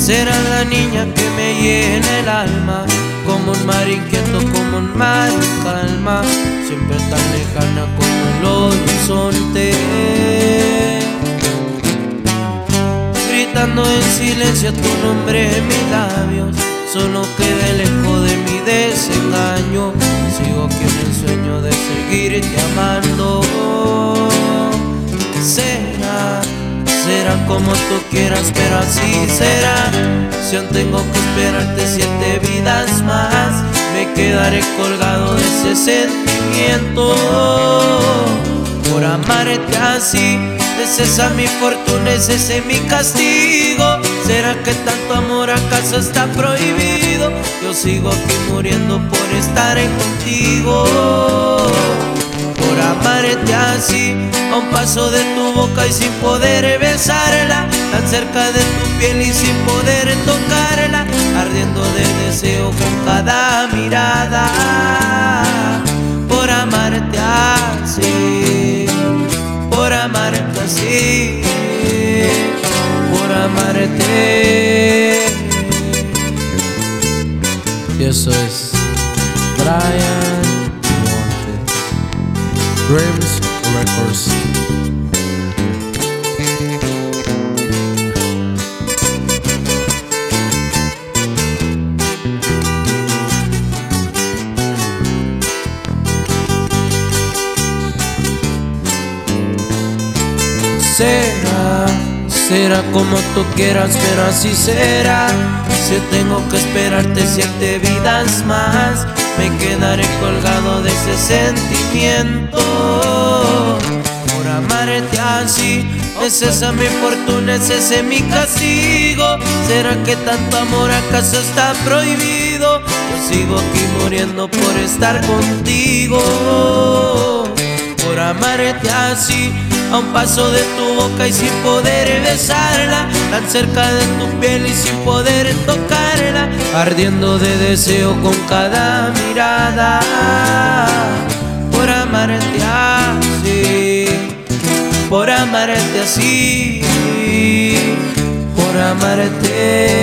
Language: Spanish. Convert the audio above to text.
Será la niña que me llena el alma, como un mar inquieto, como un mar en calma, siempre tan lejana como el horizonte, gritando en silencio tu nombre en mis labios. Solo quedé lejos de mi desengaño, sigo aquí en el sueño de seguirte amando. Será como tú quieras, pero así será. Si aún tengo que esperarte 7 vidas más, me quedaré colgado de ese sentimiento. Por amarte así, es esa mi fortuna, es ese mi castigo. ¿Será que tanto amor acaso está prohibido? Yo sigo aquí muriendo por estar contigo. Por amarte así, a un paso de tu boca y sin poder besarla, tan cerca de tu piel y sin poder tocarla, ardiendo de deseo con cada mirada. Por amarte así, por amarte así, por amarte. Y eso es Brian Dreams Records. Será como tú quieras, pero así será. Si tengo que esperarte 7 vidas más, me quedaré colgado de ese sentimiento. Por amarte así, es esa mi fortuna, es ese mi castigo. ¿Será que tanto amor acaso está prohibido? Yo sigo aquí muriendo por estar contigo. Por amarte así, a un paso de tu boca y sin poder besarla, tan cerca de tu piel y sin poder tocarla, ardiendo de deseo con cada mirada. Por amarte así, por amarte así, por amarte.